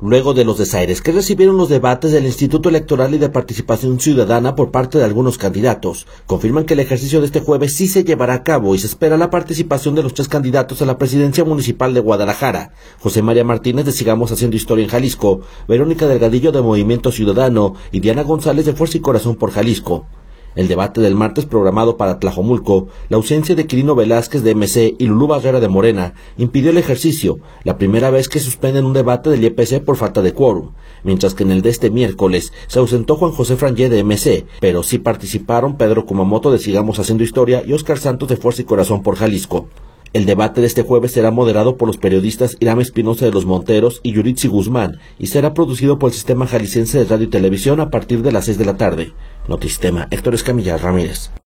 Luego de los desaires que recibieron los debates del Instituto Electoral y de Participación Ciudadana por parte de algunos candidatos, confirman que el ejercicio de este jueves sí se llevará a cabo y se espera la participación de los 3 candidatos a la presidencia municipal de Guadalajara: José María Martínez de Sigamos Haciendo Historia en Jalisco, Verónica Delgadillo de Movimiento Ciudadano y Diana González de Fuerza y Corazón por Jalisco. El debate del martes, programado para Tlajomulco, la ausencia de Quirino Velázquez de MC y Lulú Barrera de Morena impidió el ejercicio, la primera vez que suspenden un debate del IEPC por falta de quórum, mientras que en el de este miércoles se ausentó Juan José Frangé de MC, pero sí participaron Pedro Kumamoto de Sigamos Haciendo Historia y Óscar Santos de Fuerza y Corazón por Jalisco. El debate de este jueves será moderado por los periodistas Irama Espinosa de los Monteros y Yuritsi Guzmán y será producido por el Sistema Jalisciense de Radio y Televisión a partir de las 6 de la tarde. Notisistema, Héctor Escamilla Ramírez.